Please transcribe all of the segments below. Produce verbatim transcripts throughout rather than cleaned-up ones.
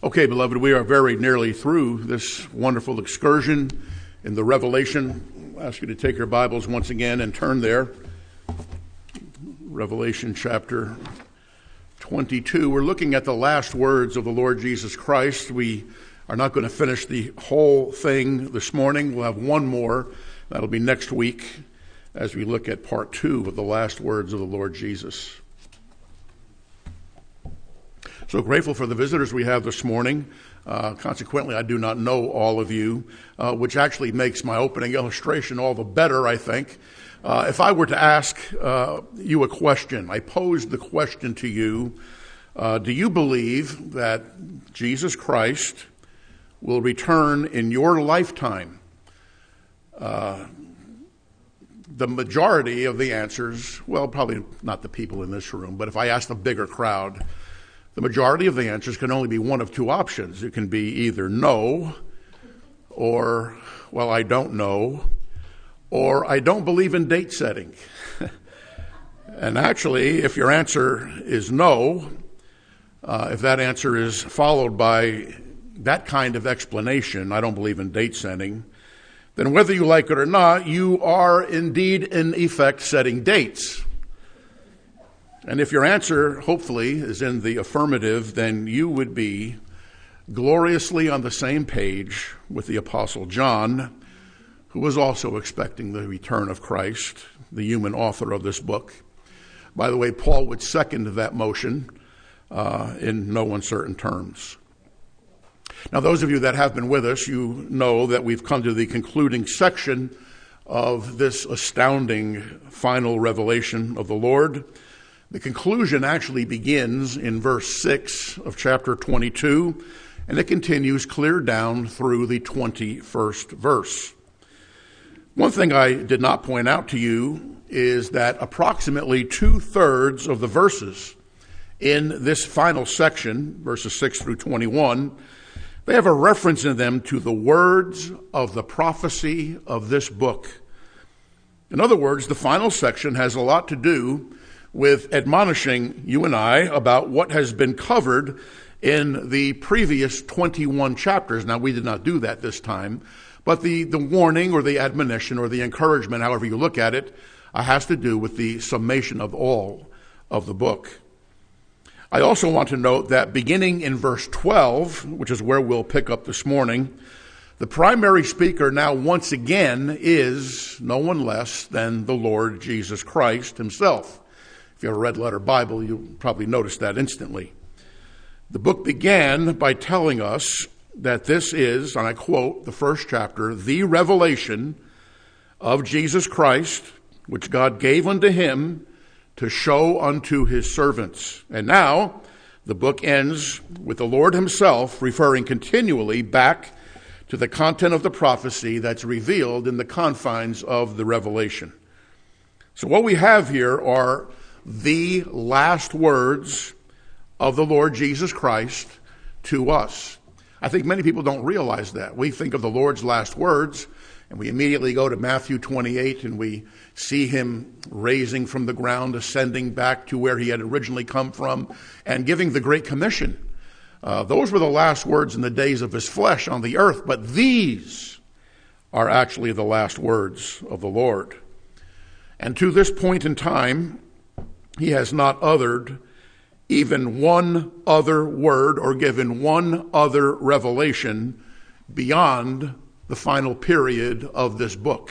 Okay, beloved, we are very nearly through this wonderful excursion in the Revelation. I ask you to take your Bibles once again and turn there. Revelation chapter twenty-two. We're looking at the last words of the Lord Jesus Christ. We are not going to finish the whole thing this morning. We'll have one more. That'll be next week as we look at part two of the last words of the Lord Jesus. So grateful for the visitors we have this morning. Uh, consequently, I do not know all of you, uh, which actually makes my opening illustration all the better, I think. Uh, if I were to ask uh, you a question, I posed the question to you, uh, do you believe that Jesus Christ will return in your lifetime? Uh, the majority of the answers, well, probably not the people in this room, but if I asked a bigger crowd, the majority of the answers can only be one of two options. It can be either no, or, well, I don't know, or I don't believe in date setting. And actually, if your answer is no, uh, if that answer is followed by that kind of explanation, I don't believe in date setting, then whether you like it or not, you are indeed in effect setting dates. And if your answer, hopefully, is in the affirmative, then you would be gloriously on the same page with the Apostle John, who was also expecting the return of Christ, the human author of this book. By the way, Paul would second that motion uh, in no uncertain terms. Now, those of you that have been with us, you know that we've come to the concluding section of this astounding final revelation of the Lord. The conclusion actually begins in verse six of chapter twenty-two, and it continues clear down through the twenty-first verse. One thing I did not point out to you is that approximately two-thirds of the verses in this final section, verses six through twenty-one, they have a reference in them to the words of the prophecy of this book. In other words, the final section has a lot to do with admonishing you and I about what has been covered in the previous twenty-one chapters. Now, we did not do that this time, but the, the warning or the admonition or the encouragement, however you look at it, uh, has to do with the summation of all of the book. I also want to note that beginning in verse twelve, which is where we'll pick up this morning, the primary speaker now once again is no one less than the Lord Jesus Christ himself. If you have a red letter Bible, you'll probably notice that instantly. The book began by telling us that this is, and I quote the first chapter, the revelation of Jesus Christ, which God gave unto him to show unto his servants. And now the book ends with the Lord himself referring continually back to the content of the prophecy that's revealed in the confines of the revelation. So what we have here are the last words of the Lord Jesus Christ to us. I think many people don't realize that. We think of the Lord's last words, and we immediately go to Matthew twenty-eight, and we see him raising from the ground, ascending back to where he had originally come from, and giving the Great Commission. Uh, those were the last words in the days of his flesh on the earth, but these are actually the last words of the Lord. And to this point in time, he has not uttered even one other word or given one other revelation beyond the final period of this book.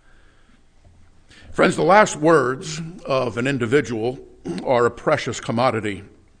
Friends, the last words of an individual are a precious commodity.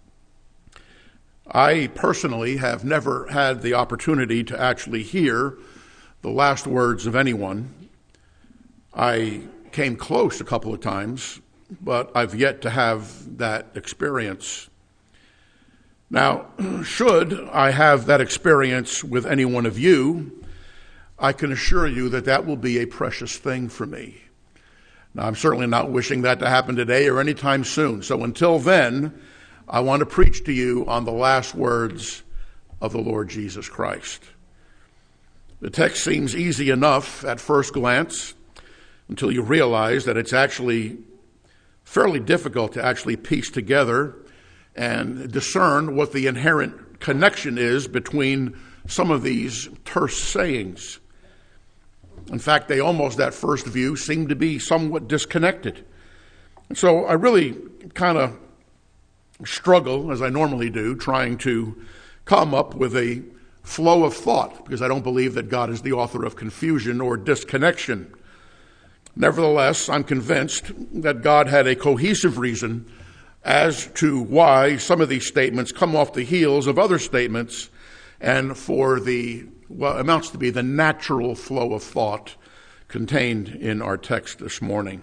I personally have never had the opportunity to actually hear the last words of anyone. I came close a couple of times, but I've yet to have that experience. Now, should I have that experience with any one of you, I can assure you that that will be a precious thing for me. Now, I'm certainly not wishing that to happen today or anytime soon. So until then, I want to preach to you on the last words of the Lord Jesus Christ. The text seems easy enough at first glance until you realize that it's actually fairly difficult to actually piece together and discern what the inherent connection is between some of these terse sayings. In fact, they almost, at first view, seem to be somewhat disconnected. And so I really kind of struggle, as I normally do, trying to come up with a flow of thought, because I don't believe that God is the author of confusion or disconnection. Nevertheless, I'm convinced that God had a cohesive reason as to why some of these statements come off the heels of other statements, and for the what amounts to be the natural flow of thought contained in our text this morning.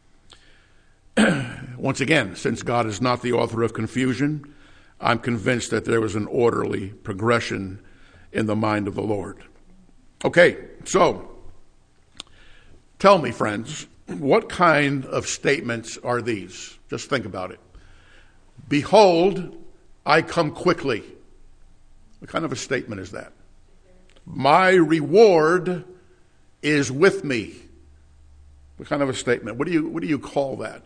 Once again, since God is not the author of confusion, I'm convinced that there was an orderly progression in the mind of the Lord. Okay, so tell me, friends, what kind of statements are these? Just think about it. Behold, I come quickly. What kind of a statement is that? My reward is with me. What kind of a statement? What do you what do you call that?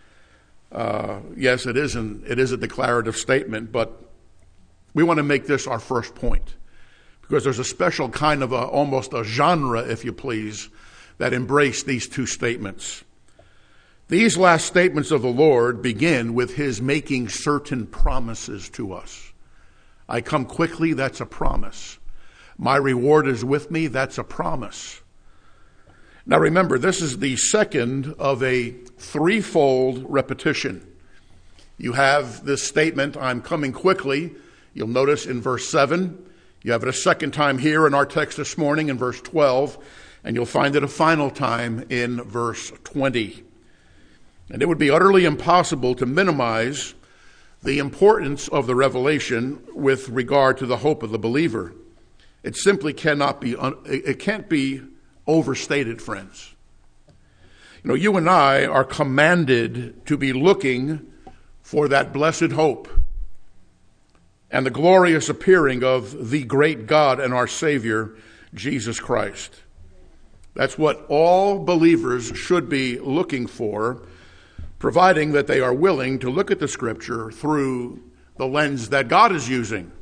Uh, yes, it is an it is a declarative statement, but we want to make this our first point, because there's a special kind of a almost a genre, if you please, that embrace these two statements. These last statements of the Lord begin with his making certain promises to us. I come quickly, that's a promise. My reward is with me, that's a promise. Now remember, this is the second of a threefold repetition. You have this statement, I'm coming quickly. You'll notice in verse seven. You have it a second time here in our text this morning in verse twelve. And you'll find it a final time in verse twenty. And it would be utterly impossible to minimize the importance of the revelation with regard to the hope of the believer. It simply cannot be, it can't be overstated, friends. You know, you and I are commanded to be looking for that blessed hope and the glorious appearing of the great God and our Savior, Jesus Christ. That's what all believers should be looking for, providing that they are willing to look at the Scripture through the lens that God is using.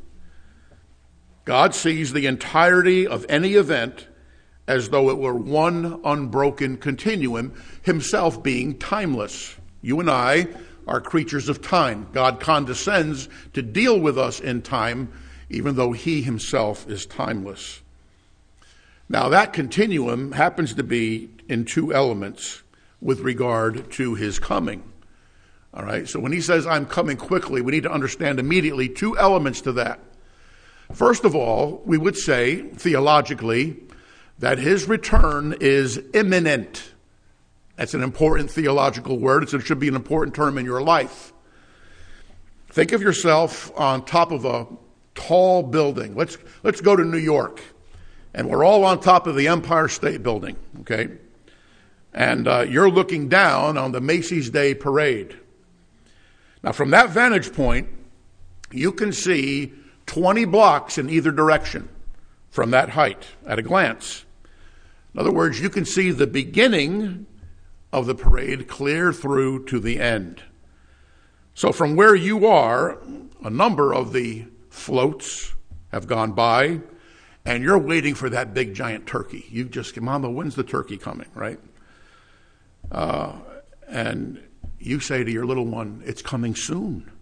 God sees the entirety of any event as though it were one unbroken continuum, himself being timeless. You and I are creatures of time. God condescends to deal with us in time, even though he himself is timeless. Now, that continuum happens to be in two elements with regard to his coming. All right, so when he says, I'm coming quickly, we need to understand immediately two elements to that. First of all, we would say, theologically, that his return is imminent. That's an important theological word. It should be an important term in your life. Think of yourself on top of a tall building. Let's, let's go to New York. And we're all on top of the Empire State Building, okay? And uh, you're looking down on the Macy's Day Parade. Now, from that vantage point, you can see twenty blocks in either direction from that height at a glance. In other words, you can see the beginning of the parade clear through to the end. So from where you are, a number of the floats have gone by, and you're waiting for that big giant turkey. You just, Mama, when's the turkey coming, right? Uh, and you say to your little one, it's coming soon.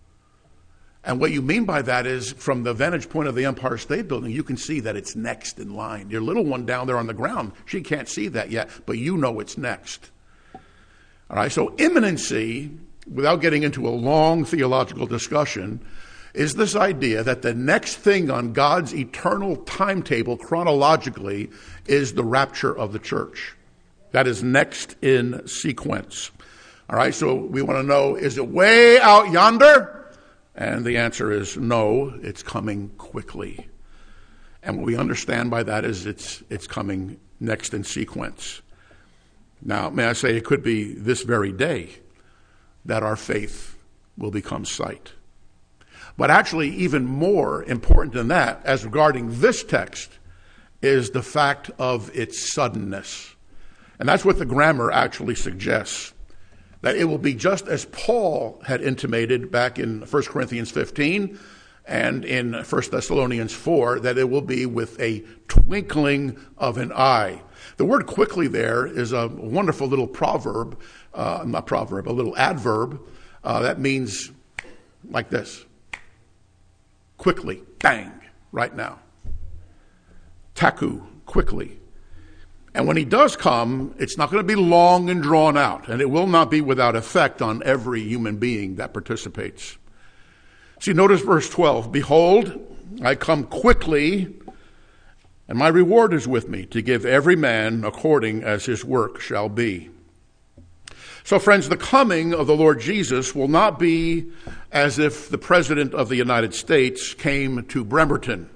And what you mean by that is, from the vantage point of the Empire State Building, you can see that it's next in line. Your little one down there on the ground, she can't see that yet, but you know it's next. All right, so imminency, without getting into a long theological discussion, is this idea that the next thing on God's eternal timetable chronologically is the rapture of the church. That is next in sequence. All right, so we want to know, is it way out yonder? And the answer is no, it's coming quickly. And what we understand by that is it's it's coming next in sequence. Now, may I say, it could be this very day that our faith will become sight. But actually, even more important than that, as regarding this text, is the fact of its suddenness. And that's what the grammar actually suggests. That it will be just as Paul had intimated back in First Corinthians fifteen, And in First Thessalonians four, that it will be with a twinkling of an eye. The word quickly there is a wonderful little proverb, uh, not proverb, a little adverb uh, that means like this. Quickly, bang, right now. Taku, quickly. And when he does come, it's not going to be long and drawn out, and it will not be without effect on every human being that participates. See, notice verse twelve. Behold, I come quickly, and my reward is with me, to give every man according as his work shall be. So, friends, the coming of the Lord Jesus will not be as if the President of the United States came to Bremerton.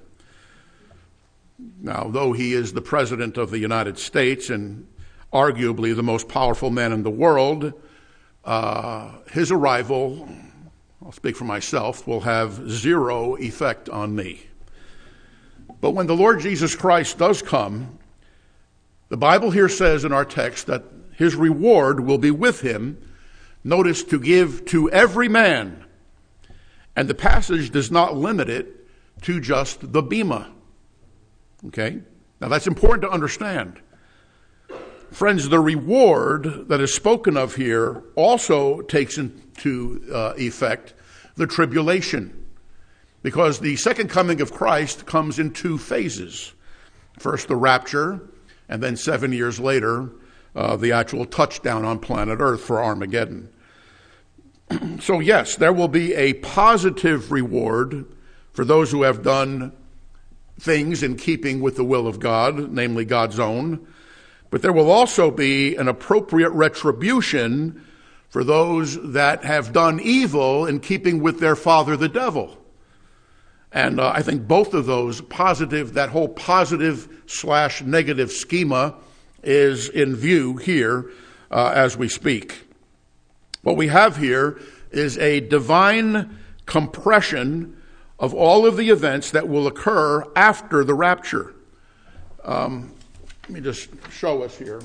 Now, though he is the President of the United States and arguably the most powerful man in the world, uh, his arrival, I'll speak for myself, will have zero effect on me. But when the Lord Jesus Christ does come, the Bible here says in our text that his reward will be with him, notice, to give to every man. And the passage does not limit it to just the bema. Okay? Now that's important to understand. Friends, the reward that is spoken of here also takes into uh, effect the tribulation, because the second coming of Christ comes in two phases. First, the rapture, and then seven years later, uh, the actual touchdown on planet Earth for Armageddon. So yes, there will be a positive reward for those who have done things in keeping with the will of God, namely God's own. But there will also be an appropriate retribution for those that have done evil in keeping with their father, the devil. And uh, I think both of those positive, that whole positive slash negative schema is in view here uh, as we speak. What we have here is a divine compression of all of the events that will occur after the rapture. Um, let me just show us here.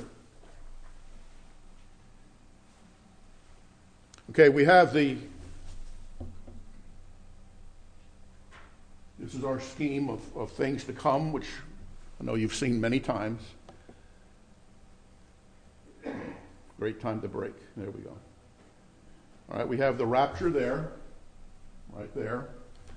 Okay, we have the, this is our scheme of, of things to come, which I know you've seen many times. Great time to break. There we go. All right, we have the rapture there, right there.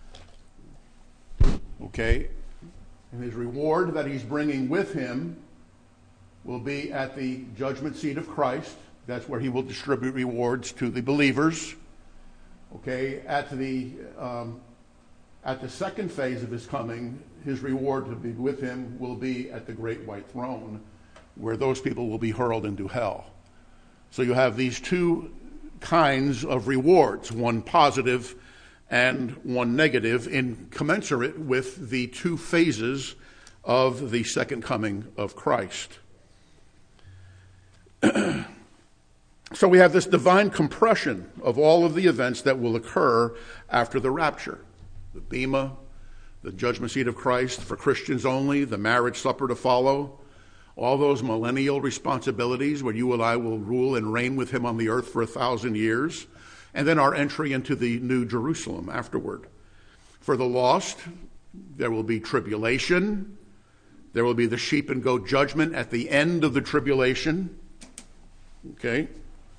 Okay, and his reward that he's bringing with him will be at the judgment seat of Christ. That's where he will distribute rewards to the believers. Okay, at the um, at the second phase of his coming, his reward to be with him will be at the great white throne, where those people will be hurled into hell. So you have these two kinds of rewards, one positive and one negative, in commensurate with the two phases of the second coming of Christ. So we have this divine compression of all of the events that will occur after the rapture. The bema, the judgment seat of Christ for Christians only, the marriage supper to follow, all those millennial responsibilities where you and I will rule and reign with him on the earth for a thousand years, and then our entry into the New Jerusalem afterward. For the lost, there will be tribulation. There will be the sheep and goat judgment at the end of the tribulation. Okay?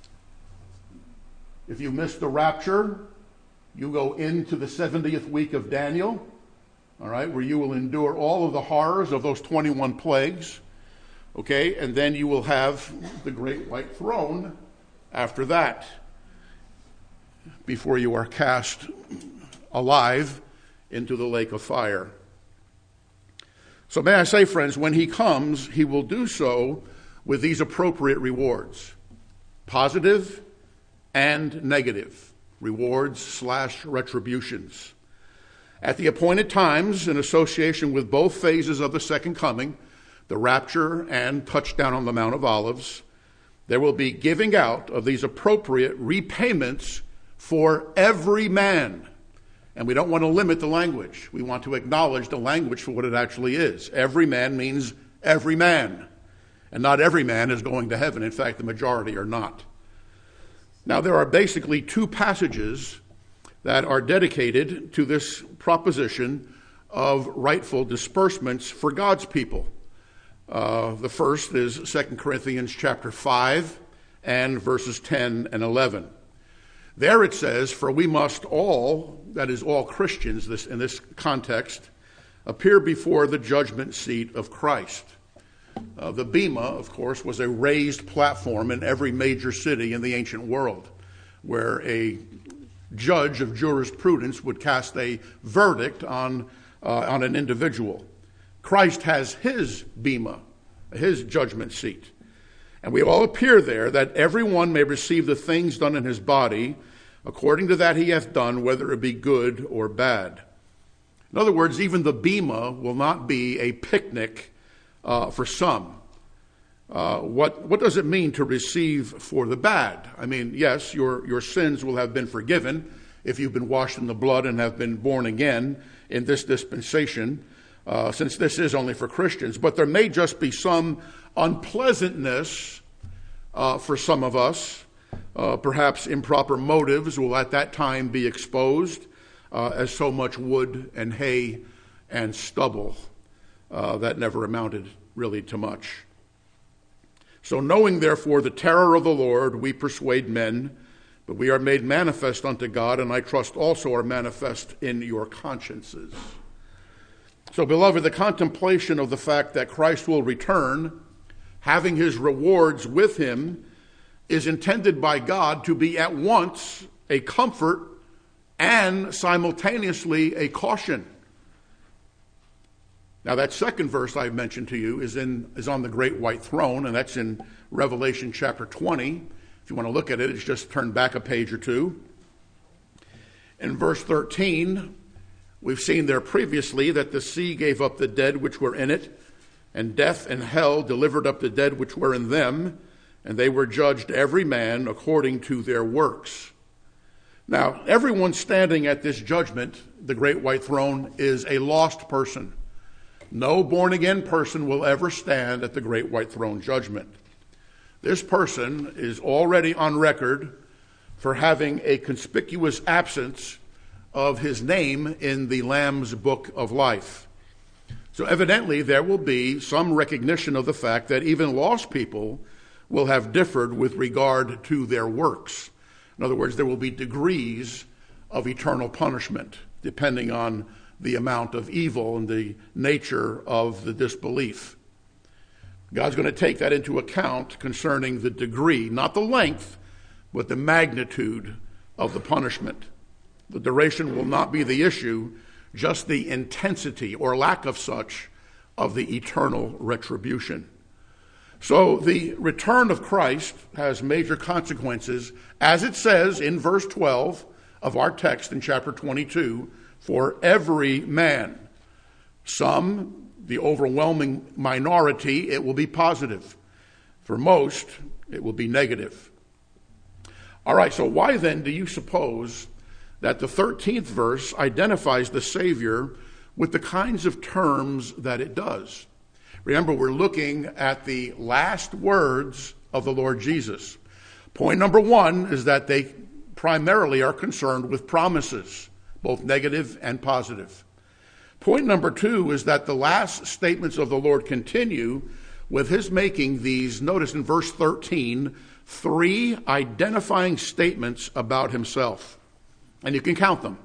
If you miss the rapture, you go into the seventieth week of Daniel, all right, where you will endure all of the horrors of those twenty-one plagues. Okay, and then you will have the great white throne after that, before you are cast alive into the lake of fire. So may I say, friends, when he comes, he will do so with these appropriate rewards, positive and negative rewards slash retributions. At the appointed times, in association with both phases of the second coming, the rapture and touchdown on the Mount of Olives, there will be giving out of these appropriate repayments for every man. And we don't want to limit the language. We want to acknowledge the language for what it actually is. Every man means every man. And not every man is going to heaven. In fact, the majority are not. Now, there are basically two passages that are dedicated to this proposition of rightful disbursements for God's people. Uh, the first is Second Corinthians chapter five and verses ten and eleven. There it says, "For we must all," that is all Christians this, in this context, "appear before the judgment seat of Christ." Uh, the Bema, of course, was a raised platform in every major city in the ancient world, where a judge of jurisprudence would cast a verdict on, uh, on an individual. Christ has his Bema, his judgment seat. And we all appear there, that every one may receive the things done in his body, according to that he hath done, whether it be good or bad. In other words, even the Bema will not be a picnic uh, for some. Uh, what what does it mean to receive for the bad? I mean, yes, your, your sins will have been forgiven if you've been washed in the blood and have been born again in this dispensation, uh, since this is only for Christians. But there may just be some unpleasantness uh, for some of us. Uh, perhaps improper motives will at that time be exposed uh, as so much wood and hay and stubble uh, that never amounted really to much. So knowing therefore the terror of the Lord, we persuade men, but we are made manifest unto God, and I trust also are manifest in your consciences. So, beloved, the contemplation of the fact that Christ will return, having his rewards with him, is intended by God to be at once a comfort and simultaneously a caution. Now, that second verse I mentioned to you is in is on the great white throne, and that's in Revelation chapter twenty. If you want to look at it, it's just turned back a page or two. In verse thirteen, we've seen there previously that the sea gave up the dead which were in it, and death and hell delivered up the dead which were in them, and they were judged every man according to their works. Now, everyone standing at this judgment, the great white throne, is a lost person. No born-again person will ever stand at the great white throne judgment. This person is already on record for having a conspicuous absence of his name in the Lamb's book of life. So evidently there will be some recognition of the fact that even lost people will have differed with regard to their works. In other words, there will be degrees of eternal punishment depending on the amount of evil and the nature of the disbelief. God's going to take that into account concerning the degree, not the length, but the magnitude of the punishment. The duration will not be the issue, just the intensity or lack of such of the eternal retribution. So the return of Christ has major consequences, as it says in verse twelve of our text in chapter twenty-two, for every man. Some, the overwhelming minority, it will be positive. For most, it will be negative. All right, so why then do you suppose that the thirteenth verse identifies the Savior with the kinds of terms that it does? Remember, we're looking at the last words of the Lord Jesus. Point number one is that they primarily are concerned with promises, both negative and positive. Point number two is that the last statements of the Lord continue with his making these, notice in verse thirteen, three identifying statements about himself. And you can count them.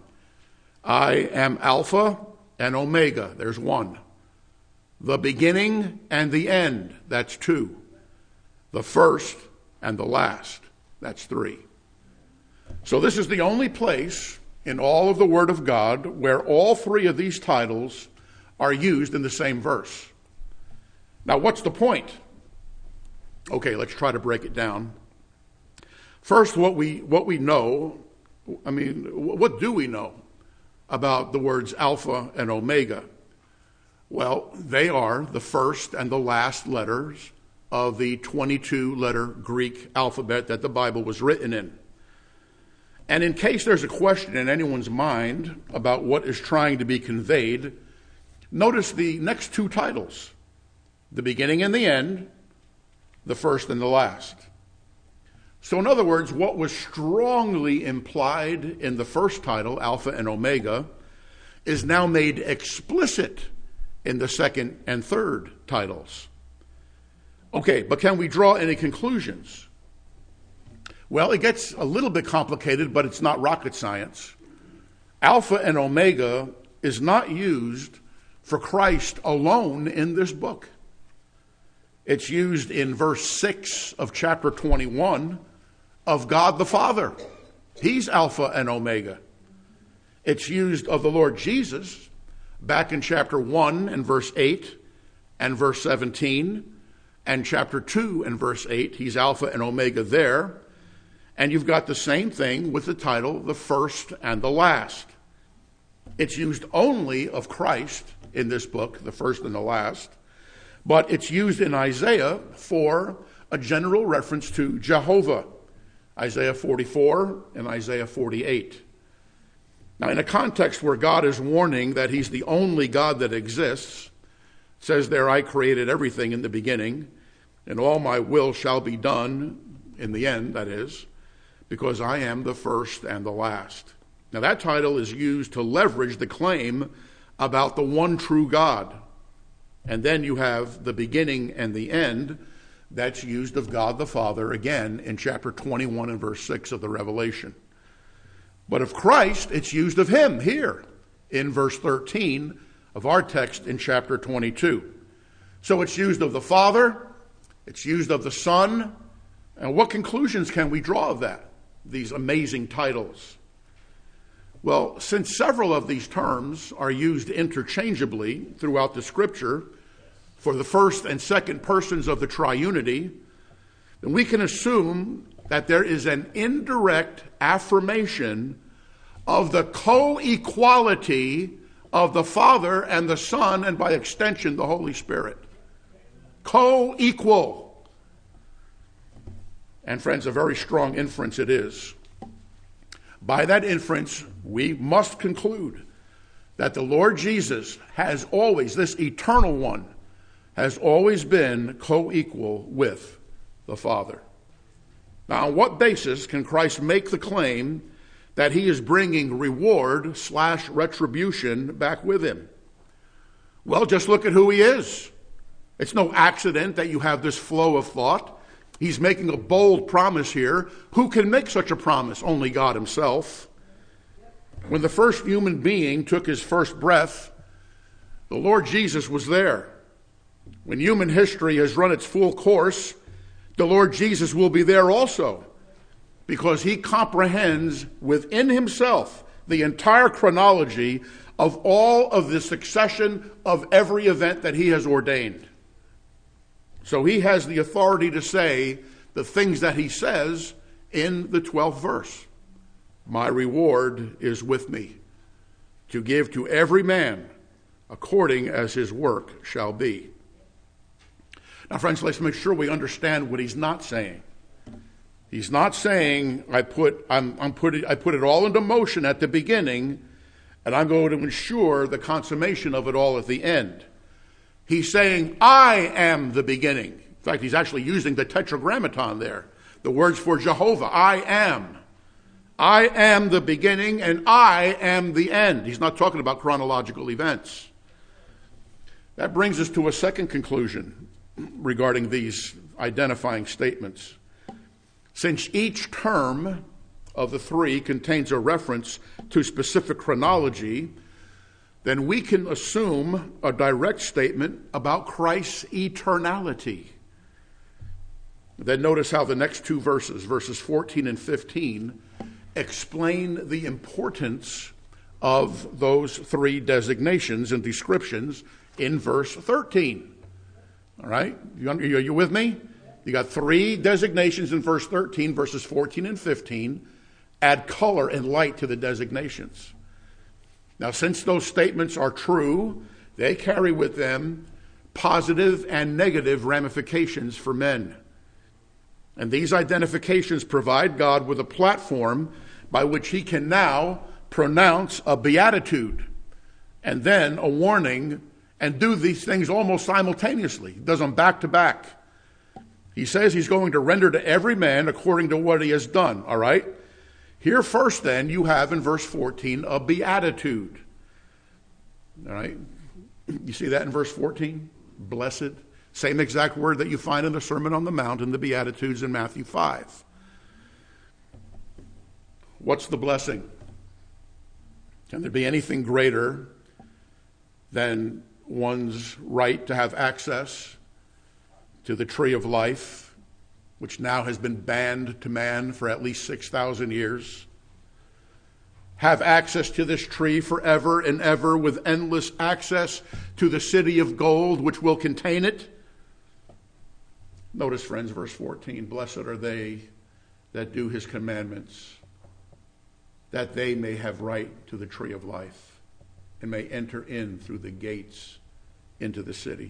I am Alpha and Omega. There's one. The beginning and the end. That's two. The first and the last. That's three. So this is the only place in all of the Word of God where all three of these titles are used in the same verse. Now, what's the point? Okay, let's try to break it down. First, what we what we know, I mean, what do we know about the words Alpha and Omega? Well, they are the first and the last letters of the twenty-two letter Greek alphabet that the Bible was written in. And in case there's a question in anyone's mind about what is trying to be conveyed, notice the next two titles, the beginning and the end, the first and the last. So in other words, what was strongly implied in the first title, Alpha and Omega, is now made explicit in the second and third titles. Okay, but can we draw any conclusions? Well, it gets a little bit complicated, but it's not rocket science. Alpha and Omega is not used for Christ alone in this book. It's used in verse six of chapter twenty-one of God the Father. He's Alpha and Omega. It's used of the Lord Jesus back in chapter one and verse eight and verse seventeen, and chapter two and verse eight. He's Alpha and Omega there. And you've got the same thing with the title, the first and the last. It's used only of Christ in this book, the first and the last, but it's used in Isaiah for a general reference to Jehovah, Isaiah forty-four and Isaiah forty-eight. Now, in a context where God is warning that he's the only God that exists, it says there, I created everything in the beginning, and all my will shall be done in the end, that is, because I am the first and the last. Now, that title is used to leverage the claim about the one true God. And then you have the beginning and the end. That's used of God the Father, again, in chapter twenty-one and verse six of the Revelation. But of Christ, it's used of him here in verse thirteen of our text in chapter twenty-two. So it's used of the Father, it's used of the Son. And what conclusions can we draw of that, these amazing titles? Well, since several of these terms are used interchangeably throughout the Scripture for the first and second persons of the triunity, then we can assume that there is an indirect affirmation of the co-equality of the Father and the Son, and by extension, the Holy Spirit. Co-equal. And friends, a very strong inference it is. By that inference, we must conclude that the Lord Jesus has always, this eternal one, has always been co-equal with the Father. Now, on what basis can Christ make the claim that he is bringing reward slash retribution back with him? Well, just look at who he is. It's no accident that you have this flow of thought. He's making a bold promise here. Who can make such a promise? Only God himself. When the first human being took his first breath, the Lord Jesus was there. When human history has run its full course, the Lord Jesus will be there also, because he comprehends within himself the entire chronology of all of the succession of every event that he has ordained. So he has the authority to say the things that he says in the twelfth verse. My reward is with me, to give to every man according as his work shall be. Now, friends, let's make sure we understand what he's not saying. He's not saying, I put, I'm, I'm putting, I put it all into motion at the beginning, and I'm going to ensure the consummation of it all at the end. He's saying, I am the beginning. In fact, he's actually using the tetragrammaton there, the words for Jehovah. I am. I am the beginning, and I am the end. He's not talking about chronological events. That brings us to a second conclusion regarding these identifying statements. Since each term of the three contains a reference to specific chronology, then we can assume a direct statement about Christ's eternality. Then notice how the next two verses, verses fourteen and fifteen, explain the importance of those three designations and descriptions in verse thirteen. All right? You, are you with me? You got three designations in verse thirteen, verses fourteen and fifteen. Add color and light to the designations. Now, since those statements are true, they carry with them positive and negative ramifications for men. And these identifications provide God with a platform by which he can now pronounce a beatitude and then a warning, and do these things almost simultaneously. He does them back to back. He says he's going to render to every man according to what he has done, all right? Here first then you have in verse fourteen a beatitude, all right? You see that in verse fourteen? Blessed. Same exact word that you find in the Sermon on the Mount in the Beatitudes in Matthew five. What's the blessing? Can there be anything greater than one's right to have access to the tree of life, which now has been banned to man for at least six thousand years? Have access to this tree forever and ever with endless access to the city of gold which will contain it? Notice, friends, verse fourteen, blessed are they that do his commandments, that they may have right to the tree of life and may enter in through the gates into the city.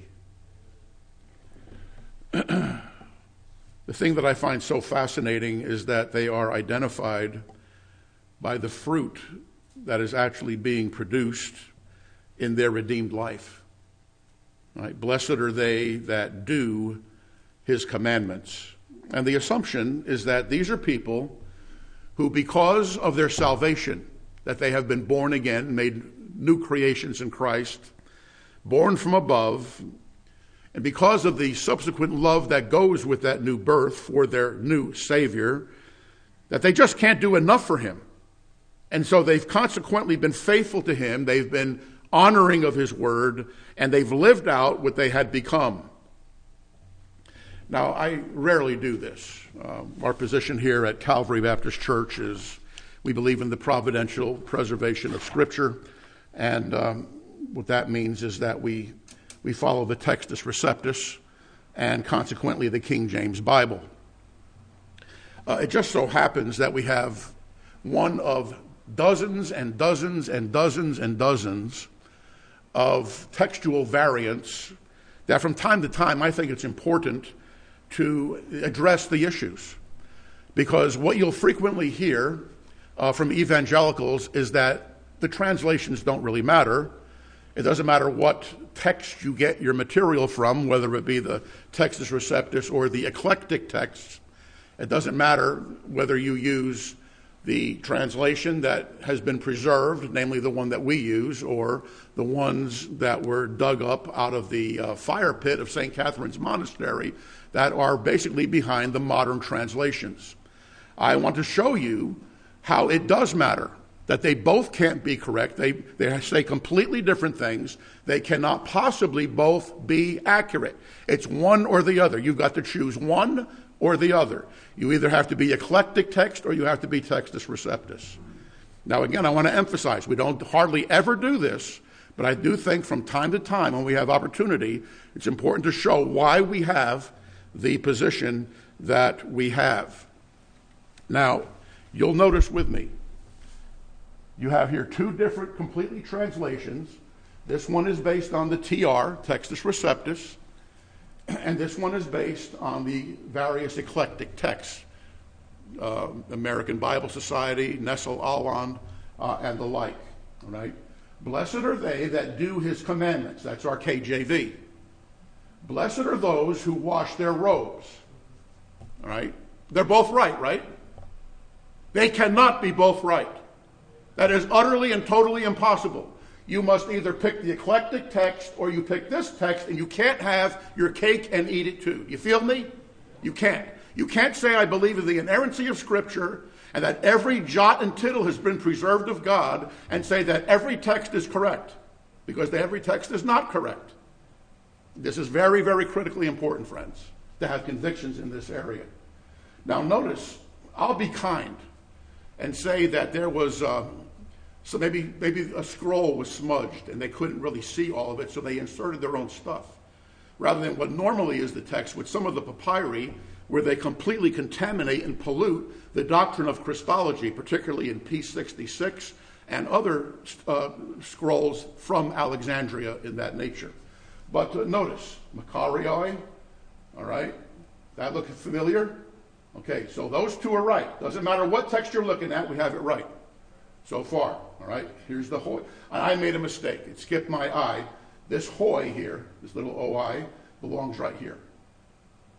The thing that I find so fascinating is that they are identified by the fruit that is actually being produced in their redeemed life. Right? Blessed are they that do his commandments. And the assumption is that these are people who, because of their salvation, that they have been born again, made new creations in Christ, born from above, and because of the subsequent love that goes with that new birth for their new Savior, that they just can't do enough for him. And so they've consequently been faithful to him, they've been honoring of his word, and they've lived out what they had become. Now, I rarely do this. Um, our position here at Calvary Baptist Church is we believe in the providential preservation of Scripture, and um, what that means is that we we follow the Textus Receptus and consequently the King James Bible. Uh, it just so happens that we have one of dozens and dozens and dozens and dozens of textual variants that from time to time I think it's important to address the issues. Because what you'll frequently hear uh, from evangelicals is that the translations don't really matter. It doesn't matter what text you get your material from, whether it be the Textus Receptus or the eclectic texts. It doesn't matter whether you use the translation that has been preserved, namely the one that we use, or the ones that were dug up out of the uh, fire pit of Saint Catherine's Monastery that are basically behind the modern translations. I want to show you how it does matter, that they both can't be correct. They, they say completely different things. They cannot possibly both be accurate. It's one or the other. You've got to choose one or the other. You either have to be eclectic text or you have to be Textus Receptus. Now, again, I want to emphasize, we don't hardly ever do this, but I do think from time to time when we have opportunity, it's important to show why we have the position that we have. Now, you'll notice with me, you have here two different completely translations. This one is based on the T R, Textus Receptus, and this one is based on the various eclectic texts, uh, American Bible Society, Nestle Aland, uh, and the like. All right? Blessed are they that do his commandments. That's our K J V. Blessed are those who wash their robes. All right? They're both right, right? They cannot be both right. That is utterly and totally impossible. You must either pick the eclectic text or you pick this text, and you can't have your cake and eat it too. You feel me? You can't. You can't say, I believe in the inerrancy of Scripture and that every jot and tittle has been preserved of God, and say that every text is correct, because every text is not correct. This is very, very critically important, friends, to have convictions in this area. Now notice, I'll be kind and say that there was, uh, so maybe, maybe a scroll was smudged and they couldn't really see all of it, so they inserted their own stuff. Rather than what normally is the text with some of the papyri, where they completely contaminate and pollute the doctrine of Christology, particularly in P sixty-six and other uh, scrolls from Alexandria in that nature. But uh, notice, Makarioi, all right, that look familiar? Okay, so those two are right. Doesn't matter what text you're looking at, we have it right so far, all right? Here's the hoi. I made a mistake. It skipped my I. This hoi here, this little O I, belongs right here.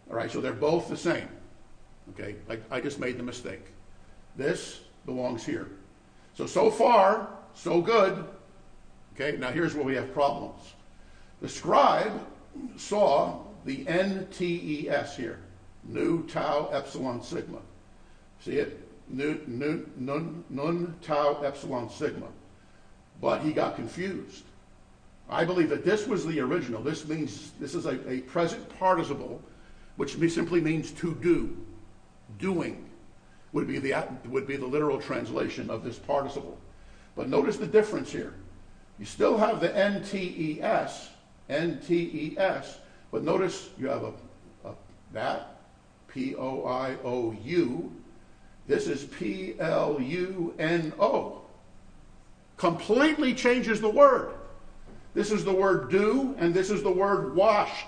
All right, so they're both the same. Okay, I, I just made the mistake. This belongs here. So, so far, so good. Okay, now here's where we have problems. The scribe saw the N T E S here. Nu, tau, epsilon, sigma. See it? Nu, nu, nun, nun, tau, epsilon, sigma. But he got confused. I believe that this was the original. This means, this is a, a present participle, which simply means to do. Doing would be the would be the literal translation of this participle. But notice the difference here. You still have the N T E S, N T E S, but notice you have a, a that, P O I O U. This is P L U N O. Completely changes the word. This is the word do, and this is the word washed.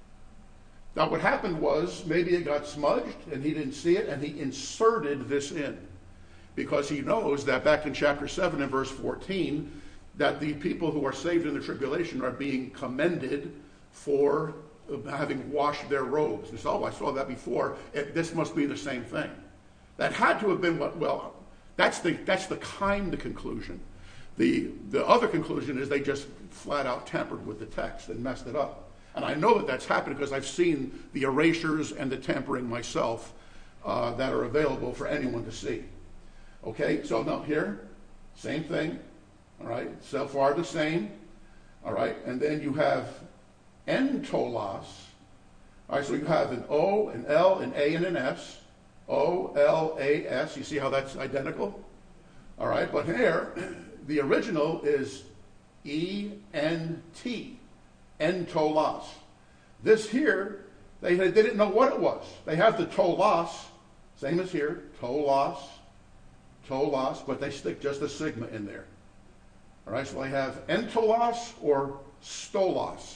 Now what happened was, maybe it got smudged, and he didn't see it, and he inserted this in. Because he knows that back in chapter seven and verse fourteen, that the people who are saved in the tribulation are being commended for having washed their robes. He said, oh, I saw that before. It, this must be the same thing. That had to have been what, well, that's the, that's the kind of conclusion. The, the other conclusion is they just flat out tampered with the text and messed it up. And I know that that's happened because I've seen the erasures and the tampering myself uh, that are available for anyone to see. Okay, so now here, same thing. All right, so far the same. All right, and then you have entolos. All right, so you have an O, an L, an A, and an S. O, L, A, S. You see how that's identical? All right, but here, the original is E N T, entolos. This here, they, they didn't know what it was. They have the tolos, same as here, tolos, tolos, but they stick just a sigma in there. All right, so I have entolos or stolos.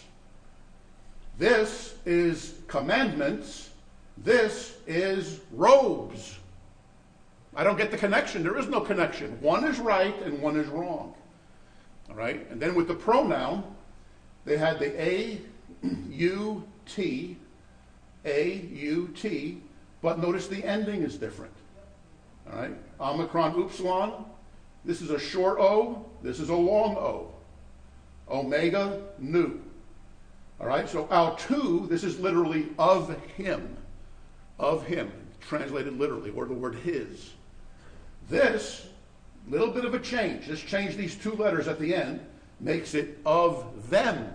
This is commandments. This is robes. I don't get the connection. There is no connection. One is right and one is wrong. All right, and then with the pronoun, they had the A U T, A U T, but notice the ending is different. All right, Omicron, upsilon. This is a short O. This is a long O. Omega, nu. All right, so autou, this is literally of him. Of him, translated literally, or the word his. This, little bit of a change. Just change these two letters at the end, makes it of them.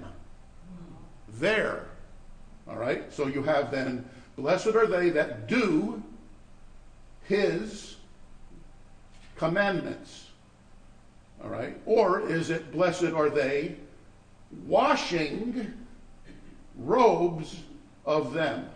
There. All right, so you have then, blessed are they that do his commandments. All right, or is it blessed are they washing robes of them?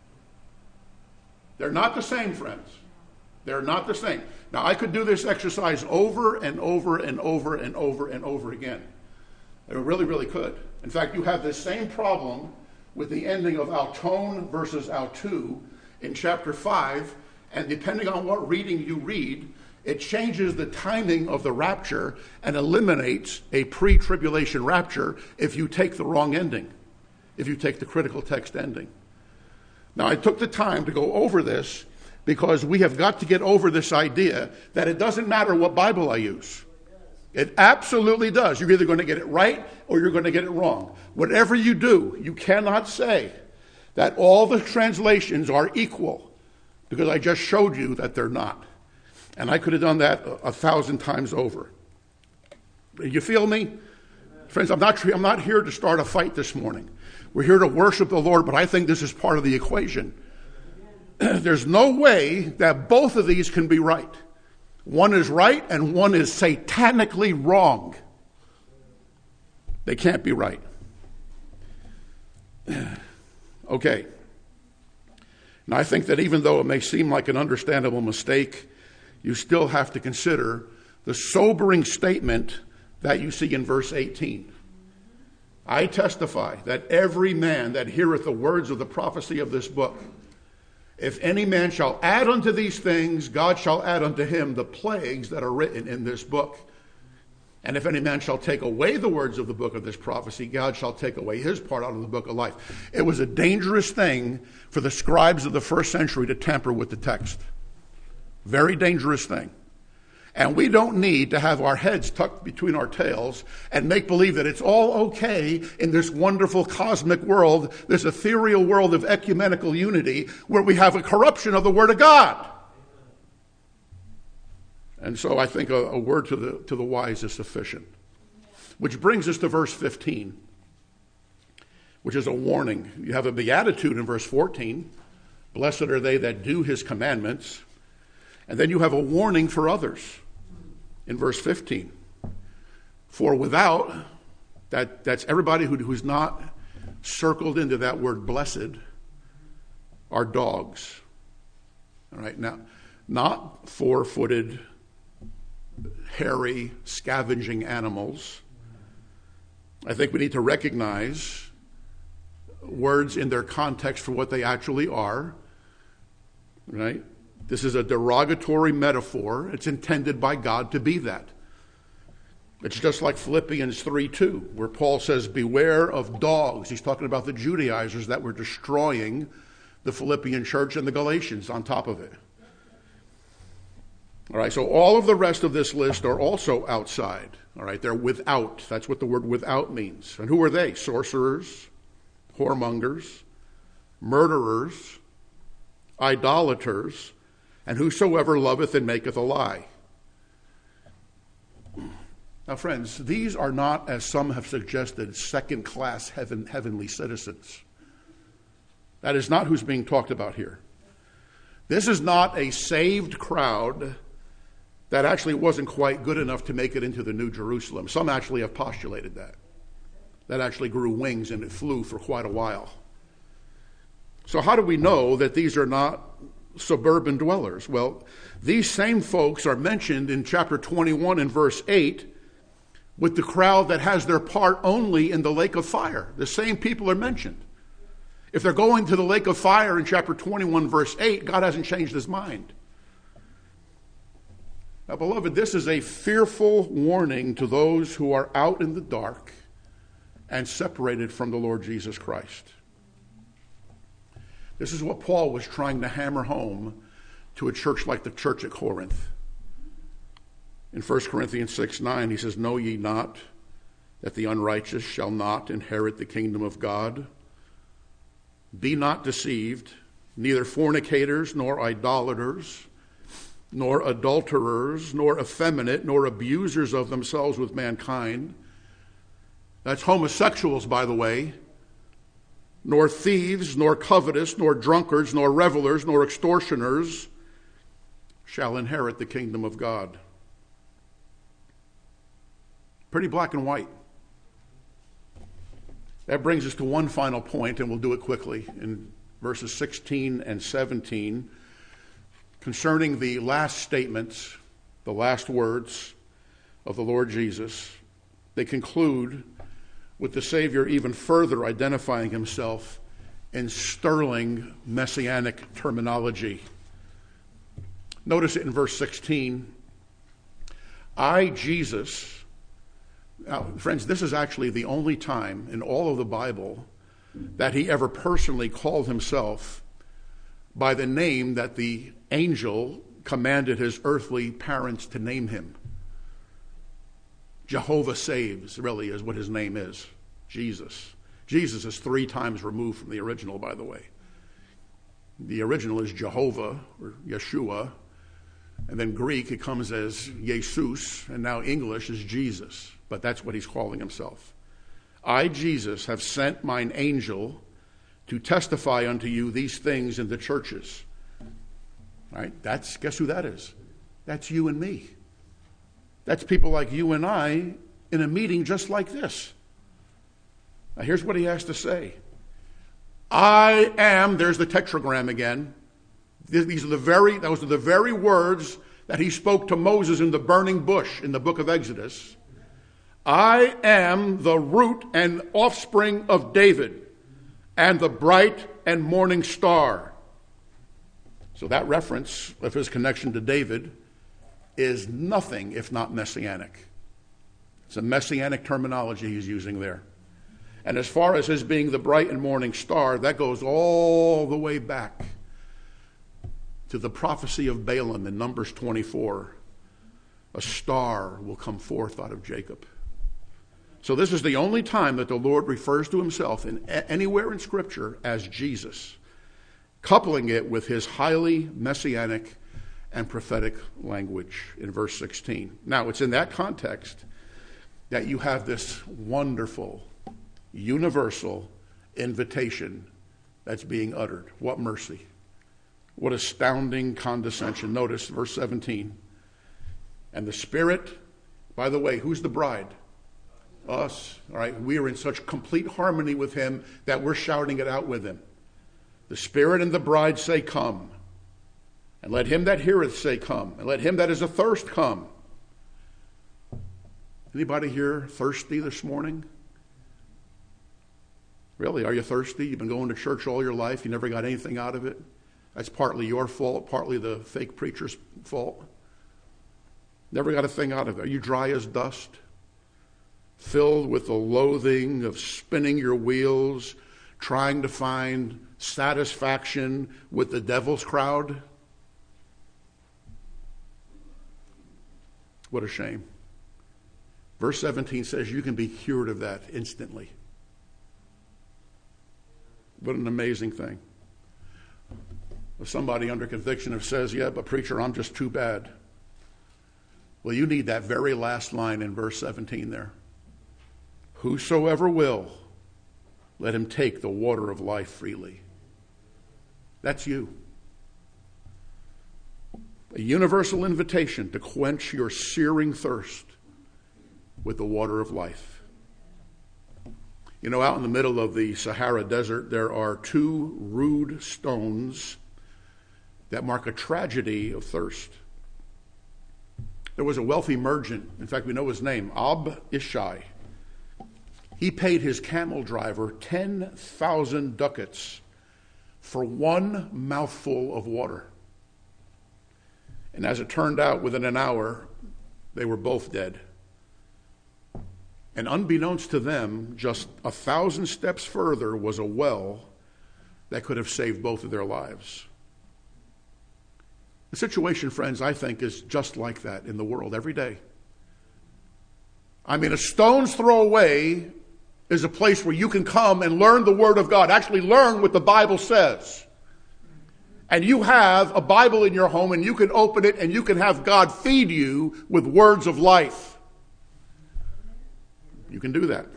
They're not the same, friends. They're not the same. Now, I could do this exercise over and over and over and over and over again. I really, really could. In fact, you have this same problem with the ending of auton versus autou in chapter five, and depending on what reading you read, it changes the timing of the rapture and eliminates a pre-tribulation rapture if you take the wrong ending, if you take the critical text ending. Now, I took the time to go over this because we have got to get over this idea that it doesn't matter what Bible I use. It absolutely does. You're either going to get it right or you're going to get it wrong. Whatever you do, you cannot say that all the translations are equal because I just showed you that they're not. And I could have done that a, a thousand times over. You feel me? Friends, I'm not, I'm not here to start a fight this morning. We're here to worship the Lord, but I think this is part of the equation. There's no way that both of these can be right. One is right and one is satanically wrong. They can't be right. Okay. Now, I think that even though it may seem like an understandable mistake, you still have to consider the sobering statement that you see in verse eighteen. I testify that every man that heareth the words of the prophecy of this book, if any man shall add unto these things, God shall add unto him the plagues that are written in this book. And if any man shall take away the words of the book of this prophecy, God shall take away his part out of the book of life. It was a dangerous thing for the scribes of the first century to tamper with the text. Very dangerous thing. And we don't need to have our heads tucked between our tails and make believe that it's all okay in this wonderful cosmic world, this ethereal world of ecumenical unity, where we have a corruption of the Word of God. And so I think a, a word to the, to the wise is sufficient. Which brings us to verse fifteen, which is a warning. You have a beatitude in verse fourteen. Blessed are they that do his commandments. And then you have a warning for others in verse fifteen. For without, that, that's everybody who, who's not circled into that word blessed, are dogs. All right, now, not four-footed, hairy, scavenging animals. I think we need to recognize words in their context for what they actually are. Right? This is a derogatory metaphor. It's intended by God to be that. It's just like Philippians three two, where Paul says, beware of dogs. He's talking about the Judaizers that were destroying the Philippian church and the Galatians on top of it. All right, so all of the rest of this list are also outside. All right, they're without. That's what the word without means. And who are they? Sorcerers, whoremongers, murderers, idolaters, and whosoever loveth and maketh a lie. Now, friends, these are not, as some have suggested, second-class heaven, heavenly citizens. That is not who's being talked about here. This is not a saved crowd that actually wasn't quite good enough to make it into the New Jerusalem. Some actually have postulated that. That actually grew wings and it flew for quite a while. So how do we know that these are not suburban dwellers? Well, these same folks are mentioned in chapter twenty-one and verse eight with the crowd that has their part only in the lake of fire. The same people are mentioned. If they're going to the lake of fire in chapter twenty-one verse eight, God hasn't changed his mind. Now, beloved, this is a fearful warning to those who are out in the dark and separated from the Lord Jesus Christ. This is what Paul was trying to hammer home to a church like the church at Corinth. In First Corinthians six nine, he says, know ye not that the unrighteous shall not inherit the kingdom of God? Be not deceived, neither fornicators, nor idolaters, nor adulterers, nor effeminate, nor abusers of themselves with mankind. That's homosexuals, by the way. Nor thieves, nor covetous, nor drunkards, nor revelers, nor extortioners shall inherit the kingdom of God. Pretty black and white. That brings us to one final point, and we'll do it quickly, in verses sixteen and seventeen, concerning the last statements, the last words of the Lord Jesus. They conclude with the Savior even further identifying himself in sterling messianic terminology. Notice it in verse sixteen. I, Jesus... Now, friends, this is actually the only time in all of the Bible that he ever personally called himself by the name that the angel commanded his earthly parents to name him. Jehovah Saves, really, is what his name is. Jesus. Jesus is three times removed from the original, by the way. The original is Jehovah, or Yeshua, and then Greek, it comes as Jesus, and now English is Jesus. But that's what he's calling himself. I, Jesus, have sent mine angel to testify unto you these things in the churches. All right? That's, guess who that is? That's you and me. That's people like you and I in a meeting just like this. Now here's what he has to say. I am, there's the tetragram again. These are the very, those are the very words that he spoke to Moses in the burning bush in the book of Exodus. I am the root and offspring of David, and the bright and morning star. So that reference of his connection to David is nothing if not messianic. It's a messianic terminology he's using there. And as far as his being the bright and morning star, that goes all the way back to the prophecy of Balaam in Numbers twenty-four. A star will come forth out of Jacob. So this is the only time that the Lord refers to himself in anywhere in Scripture as Jesus, coupling it with his highly messianic and prophetic language in verse sixteen. Now, it's in that context that you have this wonderful, universal invitation that's being uttered. What mercy. What astounding condescension. Notice verse seventeen. And the Spirit, by the way, who's the bride? Us. All right, we are in such complete harmony with him that we're shouting it out with him. The Spirit and the bride say, come. And let him that heareth say, come. And let him that is athirst come. Anybody here thirsty this morning? Really, are you thirsty? You've been going to church all your life. You never got anything out of it. That's partly your fault, partly the fake preacher's fault. Never got a thing out of it. Are you dry as dust? Filled with the loathing of spinning your wheels, trying to find satisfaction with the devil's crowd? What a shame. Verse seventeen says you can be cured of that instantly. What an amazing thing. Somebody under conviction who says, yeah, but preacher, I'm just too bad. Well, you need that very last line in verse seventeen there. Whosoever will, let him take the water of life freely. That's you. A universal invitation to quench your searing thirst with the water of life. You know, out in the middle of the Sahara Desert, there are two rude stones that mark a tragedy of thirst. There was a wealthy merchant, in fact, we know his name, Ab Ishai. He paid his camel driver ten thousand ducats for one mouthful of water. And as it turned out, within an hour, they were both dead. And unbeknownst to them, just a thousand steps further was a well that could have saved both of their lives. The situation, friends, I think is just like that in the world every day. I mean, a stone's throw away is a place where you can come and learn the Word of God, actually learn what the Bible says. And you have a Bible in your home and you can open it and you can have God feed you with words of life. You can do that.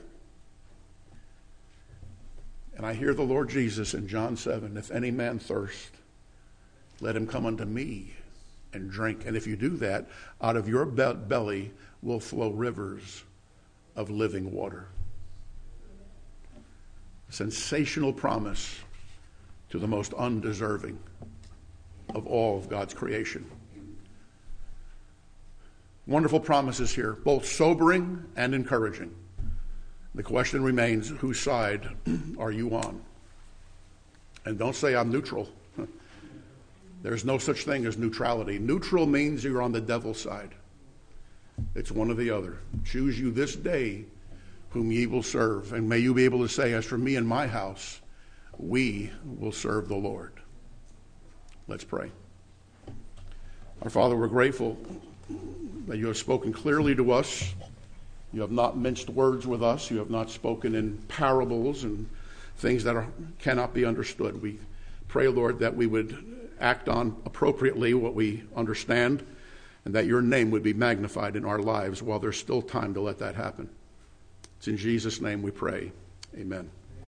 And I hear the Lord Jesus in John seven, if any man thirst, let him come unto me and drink. And if you do that, out of your be- belly will flow rivers of living water. Sensational promise to the most undeserving of all of God's creation. Wonderful promises here, both sobering and encouraging. The question remains, whose side are you on? And don't say I'm neutral. There's no such thing as neutrality. Neutral means you're on the devil's side. It's one or the other. Choose you this day whom ye will serve. And may you be able to say, as for me and my house, we will serve the Lord. Let's pray. Our Father, we're grateful that you have spoken clearly to us. You have not minced words with us. You have not spoken in parables and things that are, cannot be understood. We pray, Lord, that we would act on appropriately what we understand and that your name would be magnified in our lives while there's still time to let that happen. It's in Jesus' name we pray. Amen.